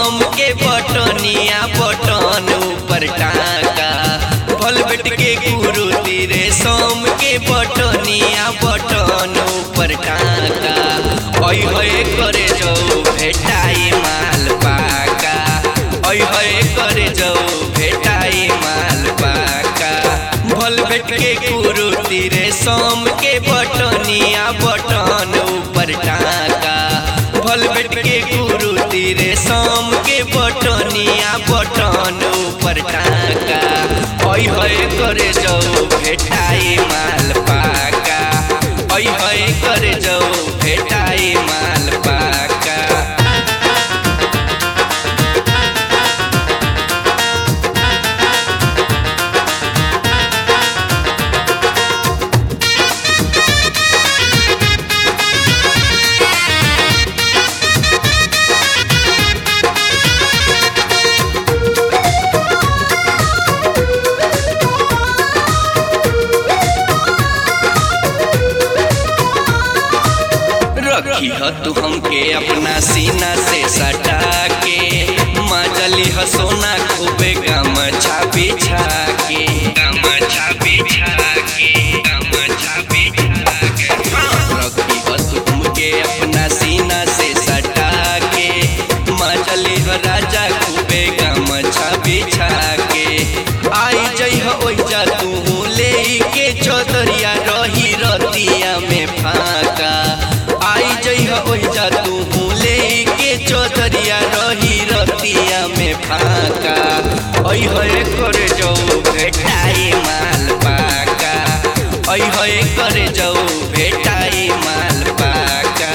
रेशम के बटनिया बटन ऊपर टाका भलबेट के कुरुती रेशम के बटनिया बटन ऊपर टाका ओइ होए करे जाऊ भेटाई माल पाका ओइ होए करे जाऊ भेटाई माल पाका भलबेट के कुरुती रेशम के बटनिया बटन ऊपर टाका भलबेट के कुरुती रेशम के बटनिया बटन ऊपर टाका ओइ होए करे जाऊ भेटाई माल पाका ओइ होए करे जाऊ भेटाई माल पाका। रखी ह तू हमके अपना सीना से सटा के मजली ह सोना खूबे गमछा बिछा के गमछा बिछा के गमछा बिछा के रखी ह तू हमके अपना सीना से सटा के मजली ह राजा खूबे गमछा बिछा के आई जइह ओइजा तू ले के चौधरिया रही रतिया में फाका आई जइह ओइजा तू ले के चौधरिया रही रतिया में फाका ओइ होए करे जाऊ भेटाई माल पाका ओइ होए करे जाऊ भेटाई माल पाका।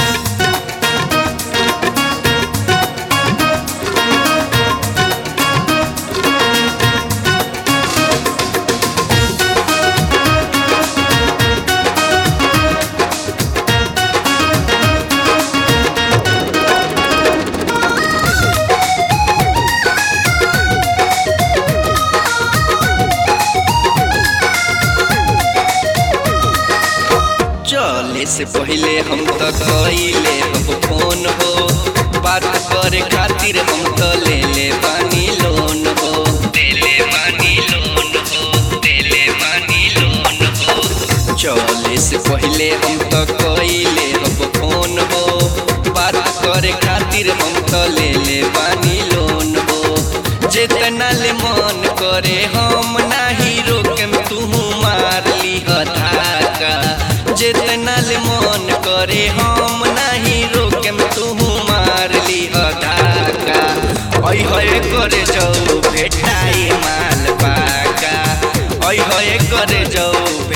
चले से पहले हम तो कइले हम फोन हो बात करे खातिर हम तो ले ले बानी लोन हो देले बानी लोन हो देले बानी लोन हो। चले से पहले हम तो कइले हम फोन हो बात करे खातिर हम तो ले ले बानी लोन हो। जितना ले मन करे हम नाही रोकेम तू मार ली धाका जितना ले मन करे हम नहीं रोकेम तू मार ली धाका ओइ होए करे जाऊ भेटाई माल पाका ओइ होए करे जाऊ